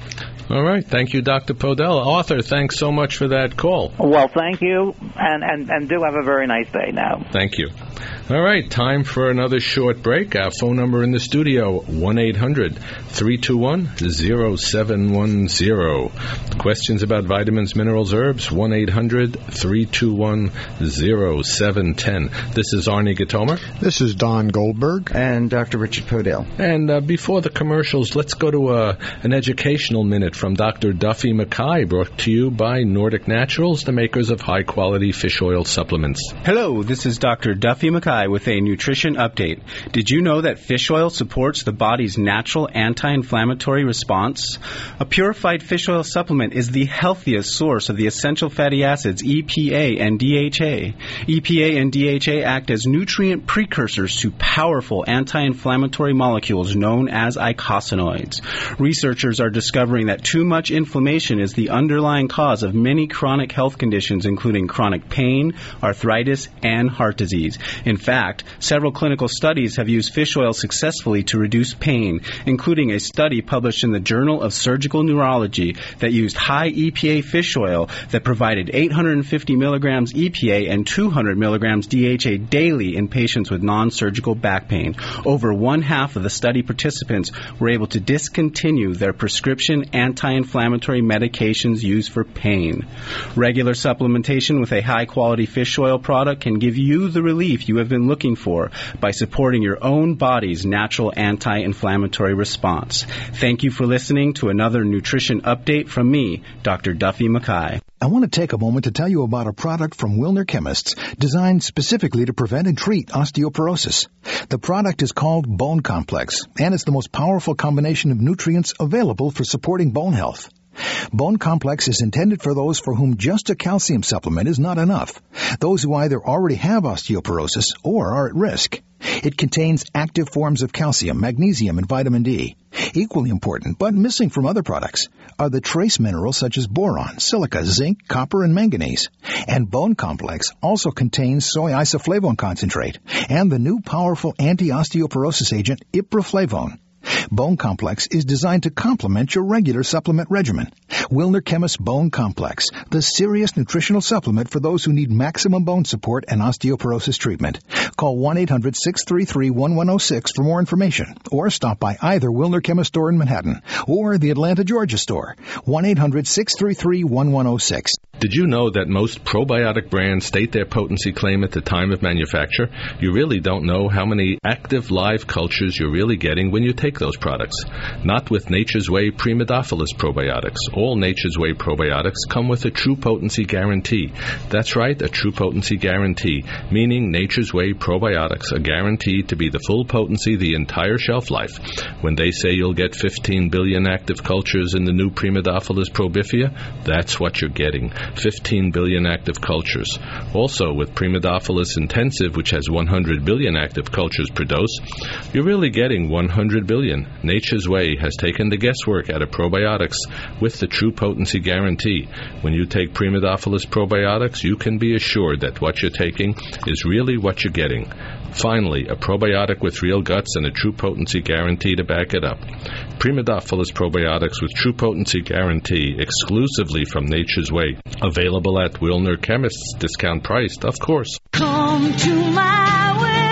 All right. Thank you, Doctor Podell. Arthur, thanks so much for that call. Well, thank you, and, and, and do have a very nice day now. Thank you. All right, time for another short break. Our phone number in the studio, one eight hundred three two one zero seven one zero. Questions about vitamins, minerals, herbs, one eight hundred three two one zero seven one zero. This is Arnie Gatomer. This is Don Goldberg. And Doctor Richard Podell. And uh, before the commercials, let's go to uh, an educational minute from Doctor Duffy Mackay, brought to you by Nordic Naturals, the makers of high-quality fish oil supplements. Hello, this is Doctor Duffy Mackay with a nutrition update. Did you know that fish oil supports the body's natural anti-inflammatory response? A purified fish oil supplement is the healthiest source of the essential fatty acids E P A and D H A. E P A and D H A act as nutrient precursors to powerful anti-inflammatory molecules known as eicosanoids. Researchers are discovering that too much inflammation is the underlying cause of many chronic health conditions, including chronic pain, arthritis, and heart disease. In fact, several clinical studies have used fish oil successfully to reduce pain, including a study published in the Journal of Surgical Neurology that used high E P A fish oil that provided eight hundred fifty milligrams E P A and two hundred milligrams D H A daily in patients with non-surgical back pain. Over one half of the study participants were able to discontinue their prescription anti-inflammatory medications used for pain. Regular supplementation with a high-quality fish oil product can give you the relief you have been looking for by supporting your own body's natural anti-inflammatory response. Thank you for listening to another nutrition update from me, Doctor Duffy Mackay. I want to take a moment to tell you about a product from Wilner Chemists designed specifically to prevent and treat osteoporosis. The product is called Bone Complex, and it's the most powerful combination of nutrients available for supporting bone health. Bone Complex is intended for those for whom just a calcium supplement is not enough, those who either already have osteoporosis or are at risk. It contains active forms of calcium, magnesium, and vitamin D. Equally important, but missing from other products, are the trace minerals such as boron, silica, zinc, copper, and manganese. And Bone Complex also contains soy isoflavone concentrate and the new powerful anti-osteoporosis agent ipraflavone. Bone Complex is designed to complement your regular supplement regimen. Wilner Chemist Bone Complex, the serious nutritional supplement for those who need maximum bone support and osteoporosis treatment. Call one eight hundred six three three one one zero six for more information, or stop by either Wilner Chemist store in Manhattan or the Atlanta, Georgia store, one eight hundred six three three one one zero six. Did you know that most probiotic brands state their potency claim at the time of manufacture? You really don't know how many active live cultures you're really getting when you take those products. Not with Nature's Way Primidophilus probiotics. All Nature's Way probiotics come with a true potency guarantee. That's right, a true potency guarantee, meaning Nature's Way probiotics are guaranteed to be the full potency the entire shelf life. When they say you'll get fifteen billion active cultures in the new Primidophilus probifia, that's what you're getting, fifteen billion active cultures. Also, with Primidophilus intensive, which has one hundred billion active cultures per dose, you're really getting one hundred billion. Nature's Way has taken the guesswork out of probiotics with the true potency guarantee. When you take Primidophilus probiotics, you can be assured that what you're taking is really what you're getting. Finally, a probiotic with real guts and a true potency guarantee to back it up. Primidophilus probiotics with true potency guarantee, exclusively from Nature's Way. Available at Wilner Chemists, discount priced, of course. Come to my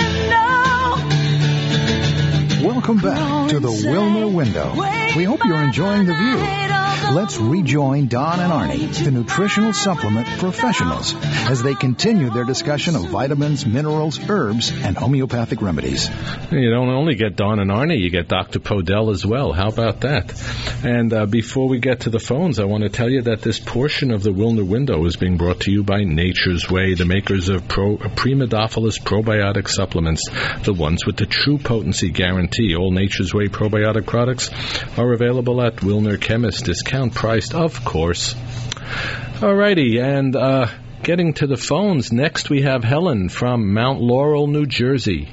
window. Welcome back to the Wilner Window. We hope you're enjoying the view. Let's rejoin Don and Arnie, the nutritional supplement professionals, as they continue their discussion of vitamins, minerals, herbs, and homeopathic remedies. You don't only get Don and Arnie, you get Doctor Podell as well. How about that? And uh, before we get to the phones, I want to tell you that this portion of the Wilner Window is being brought to you by Nature's Way, the makers of Pro, Primidophilus probiotic supplements, the ones with the true potency guarantee. All Nature's Way probiotic products are available at Wilner Chemists, discount priced, of course. Alrighty, and uh, getting to the phones, next we have Helen from Mount Laurel, New Jersey.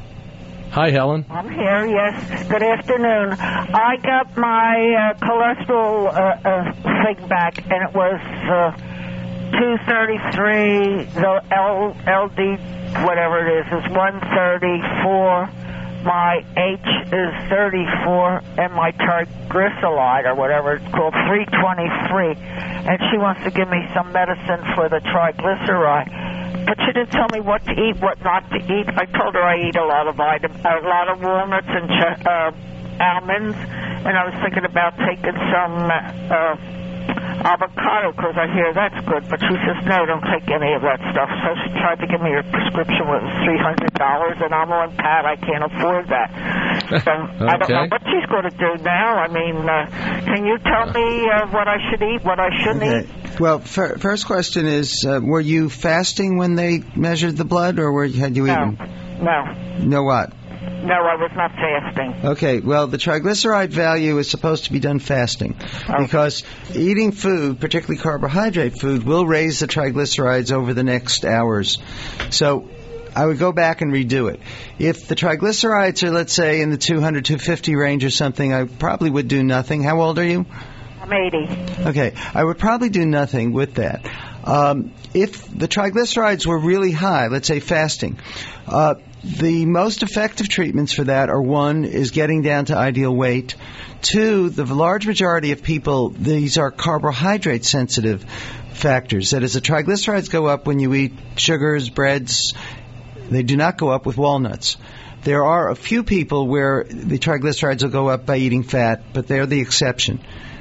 Hi, Helen. I'm here, yes. Good afternoon. I got my uh, cholesterol uh, uh, thing back, and it was uh, two thirty-three. The L- LD, whatever it is, is one thirty-four. My H is thirty-four, and my triglyceride, or whatever it's called, three twenty-three. And she wants to give me some medicine for the triglyceride. But she didn't tell me what to eat, what not to eat. I told her I eat a lot of vitamin, a lot of walnuts and ch- uh, almonds, and I was thinking about taking some uh, avocado, because I hear that's good. But she says, no, don't take any of that stuff. So she tried to give me a prescription with three hundred dollars, and I'm on Pat. I can't afford that. So okay. I don't know what she's going to do now. I mean, uh, can you tell me uh, what I should eat, what I shouldn't okay. eat? Well, f- first question is, uh, were you fasting when they measured the blood, or were, had you no. eaten? No. No what? No, I was not fasting. Okay, well, the triglyceride value is supposed to be done fasting okay. because eating food, particularly carbohydrate food, will raise the triglycerides over the next hours. So I would go back and redo it. If the triglycerides are, let's say, in the two hundred, two fifty range or something, I probably would do nothing. How old are you? I'm eighty. Okay, I would probably do nothing with that. Um, if the triglycerides were really high, let's say fasting, uh, the most effective treatments for that are, one, is getting down to ideal weight. Two, the large majority of people, these are carbohydrate-sensitive factors. That is, the triglycerides go up when you eat sugars, breads. They do not go up with walnuts. There are a few people where the triglycerides will go up by eating fat, but they're the exception.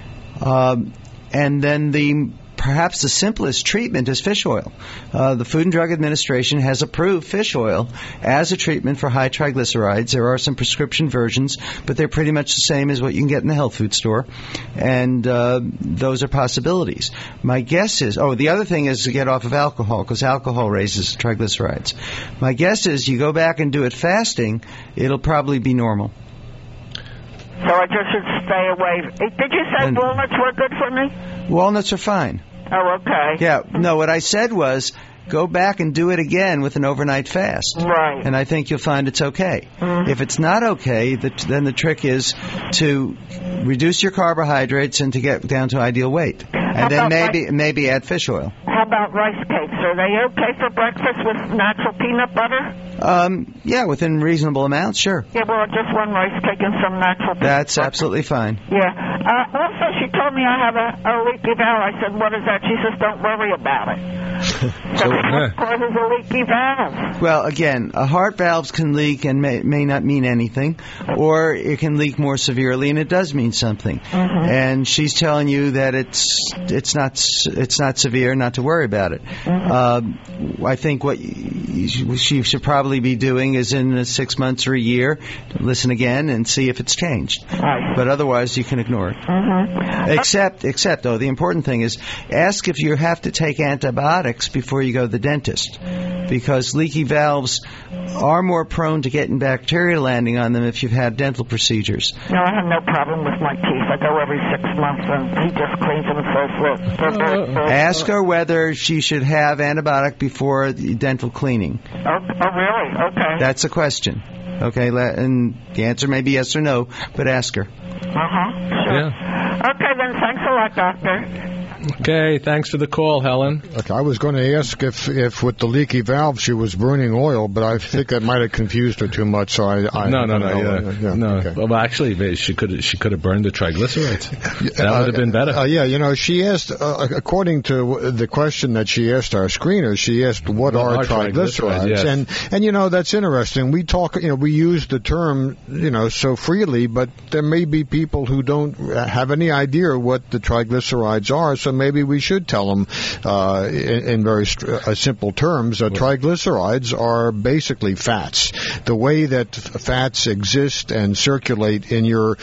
Um, and then the perhaps the simplest treatment is fish oil. Uh, the Food and Drug Administration has approved fish oil as a treatment for high triglycerides. There are some prescription versions, but they're pretty much the same as what you can get in the health food store. And uh, those are possibilities. My guess is, oh, the other thing is to get off of alcohol, because alcohol raises triglycerides. My guess is you go back and do it fasting, it'll probably be normal. So I just should stay away. Did you say and walnuts were good for me? Walnuts are fine. Oh, okay. Yeah, no, what I said was go back and do it again with an overnight fast. Right. And I think you'll find it's okay. Mm-hmm. If it's not okay, the, then the trick is to reduce your carbohydrates and to get down to ideal weight. And then maybe maybe add fish oil. How about rice cakes? Are they okay for breakfast with natural peanut butter? Um, yeah, within reasonable amounts, sure. Yeah, well, just one rice cake and some natural peanut That's butter. absolutely fine. Yeah. Uh, also, she told me I have a, a leaky bowel. I said, what is that? She says, don't worry about it. So what causes a leaky valve? Well, again, a heart valve can leak and may, may not mean anything, or it can leak more severely, and it does mean something. Mm-hmm. And she's telling you that it's it's not it's not severe, not to worry about it. Mm-hmm. Uh, I think what she should probably be doing is in six months or a year, listen again and see if it's changed. Right. But otherwise, you can ignore it. Mm-hmm. Except, except though, the important thing is ask if you have to take antibiotics before you go to the dentist, because leaky valves are more prone to getting bacteria landing on them if you've had dental procedures. No, I have no problem with my teeth. I go every six months, and he just cleans them and says, look. They're, they're, Ask her whether she should have antibiotic before the dental cleaning. Oh, oh, really? Okay. That's a question. Okay, and the answer may be yes or no, but ask her. Uh-huh. Sure. Yeah. Okay, then. Thanks a lot, Doctor. Okay, thanks for the call, Helen. Okay, I was going to ask if, if with the leaky valve she was burning oil, but I think that might have confused her too much. So I, I no, no, no, yeah, yeah. yeah, no. okay. Well, actually, she could she could have burned the triglycerides. That would have been better. Uh, yeah, you know, she asked, uh, according to the question that she asked our screener, she asked, "What Well, are are triglycerides?" triglycerides, yes. And and you know, that's interesting. We talk, you know, we use the term, you know, so freely, but there may be people who don't have any idea what the triglycerides are. So maybe we should tell them uh, in, in very st- uh, simple terms. Uh, triglycerides are basically fats. The way that f- fats exist and circulate in your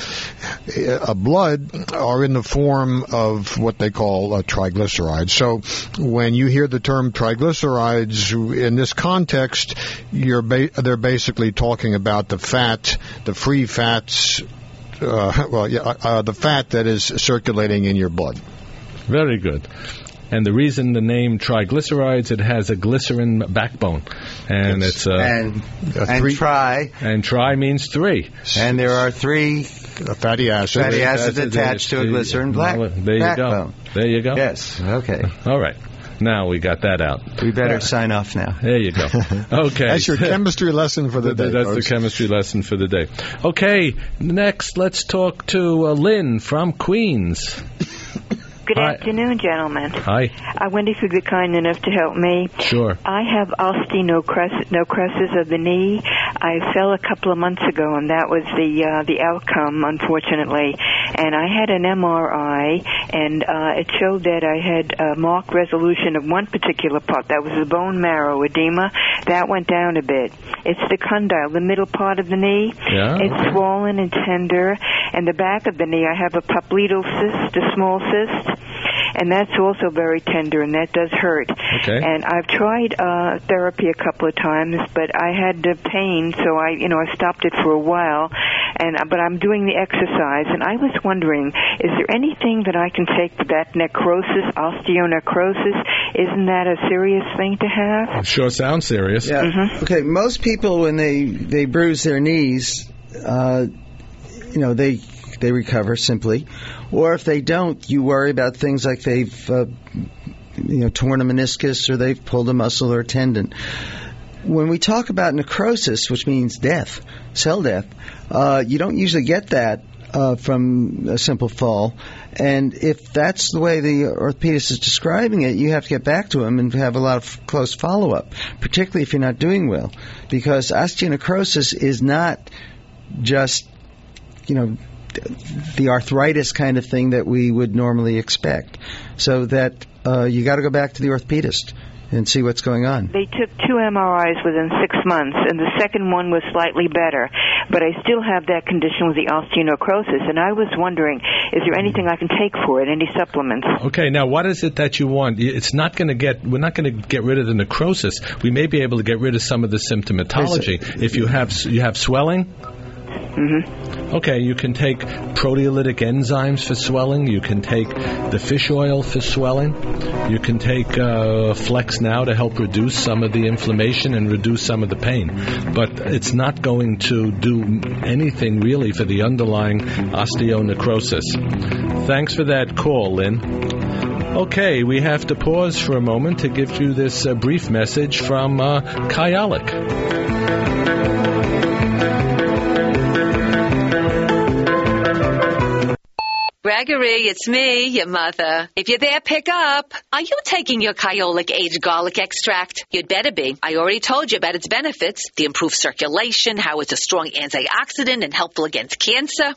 uh, blood are in the form of what they call uh, triglycerides. So when you hear the term triglycerides in this context, you're ba- they're basically talking about the fat, the free fats, uh, well, yeah, uh, the fat that is circulating in your blood. Very good. And the reason the name triglycerides, it has a glycerin backbone, and yes. it's uh, and and tri and tri means three, and there are three fatty acids fatty acids attached to a glycerin black there you backbone. go. There you go. Yes. Okay. All right. Now we got that out. We better uh, sign off now. There you go. Okay. That's your chemistry lesson for the day. That's folks. the chemistry lesson for the day. Okay. Next, let's talk to uh, Lynn from Queens. Good Hi. afternoon, gentlemen. Hi. I wonder if you'd be kind enough to help me. Sure. I have osteonecrosis of the knee. I fell a couple of months ago, and that was the uh, the outcome, unfortunately. And I had an M R I, and uh, it showed that I had a marked resolution of one particular part. That was the bone marrow edema. That went down a bit. It's the condyle, the middle part of the knee. Yeah. It's swollen and tender. And the back of the knee, I have a popliteal cyst, a small cyst. And that's also very tender, and that does hurt. Okay. And I've tried uh, therapy a couple of times, but I had the pain, so I, you know, I stopped it for a while. And but I'm doing the exercise, and I was wondering, is there anything that I can take for that necrosis, osteonecrosis? Isn't that a serious thing to have? Sure sounds serious. Yeah. Mm-hmm. Okay. Most people, when they they bruise their knees, uh, you know, they they recover simply. Or if they don't, you worry about things like they've uh, you know, torn a meniscus or they've pulled a muscle or a tendon. When we talk about necrosis, which means death, cell death, uh, you don't usually get that uh, from a simple fall. And if that's the way the orthopedist is describing it, you have to get back to him and have a lot of close follow-up, particularly if you're not doing well. Because osteonecrosis is not just, you know, the arthritis kind of thing that we would normally expect. So that uh, you got to go back to the orthopedist and see what's going on. They took two M R Is within six months, and the second one was slightly better. But I still have that condition with the osteonecrosis, and I was wondering, is there anything I can take for it, any supplements? Okay, now what is it that you want? It's not going to get, we're not going to get rid of the necrosis. We may be able to get rid of some of the symptomatology. If you have you have swelling, Mm-hmm. okay, you can take proteolytic enzymes for swelling. You can take the fish oil for swelling. You can take uh, Flex Now to help reduce some of the inflammation and reduce some of the pain. But it's not going to do anything really for the underlying osteonecrosis. Thanks for that call, Lynn. Okay, we have to pause for a moment to give you this uh, brief message from uh, Kyolic. Gregory, it's me, your mother. If you're there, pick up. Are you taking your Kyolic aged garlic extract? You'd better be. I already told you about its benefits. The improved circulation, how it's a strong antioxidant and helpful against cancer.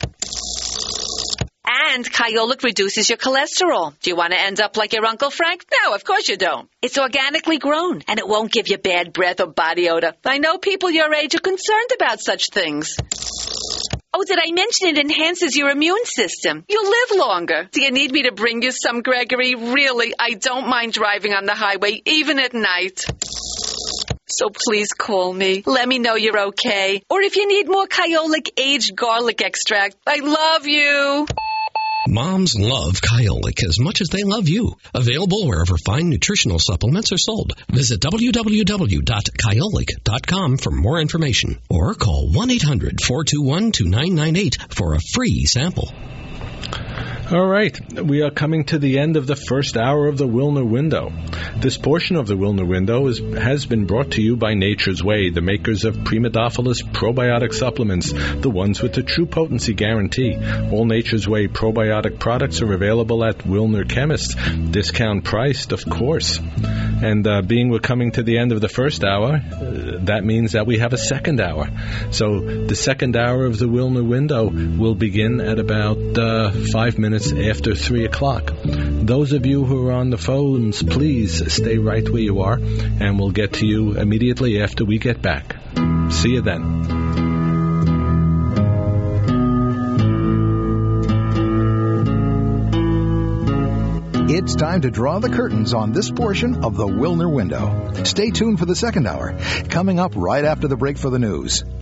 And Kyolic reduces your cholesterol. Do you want to end up like your Uncle Frank? No, of course you don't. It's organically grown, and it won't give you bad breath or body odor. I know people your age are concerned about such things. Oh, did I mention it enhances your immune system? You'll live longer. Do you need me to bring you some, Gregory? Really, I don't mind driving on the highway, even at night. So please call me. Let me know you're okay. Or if you need more Kyolic aged garlic extract. I love you. Moms love Kyolic as much as they love you. Available wherever fine nutritional supplements are sold. Visit w w w dot kyolic dot com for more information or call one eight hundred four two one two nine nine eight for a free sample. All right, we are coming to the end of the first hour of the Wilner Window. This portion of the Wilner Window is, has been brought to you by Nature's Way, the makers of Primadophilus probiotic supplements, the ones with the true potency guarantee. All Nature's Way probiotic products are available at Wilner Chemists, discount priced, of course. And uh, being we're coming to the end of the first hour, uh, that means that we have a second hour. So the second hour of the Wilner Window will begin at about uh, five minutes after three o'clock. Those of you who are on the phones, please stay right where you are, and we'll get to you immediately after we get back. See you then. It's time to draw the curtains on this portion of the Wilner Window. Stay tuned for the second hour, coming up right after the break for the news.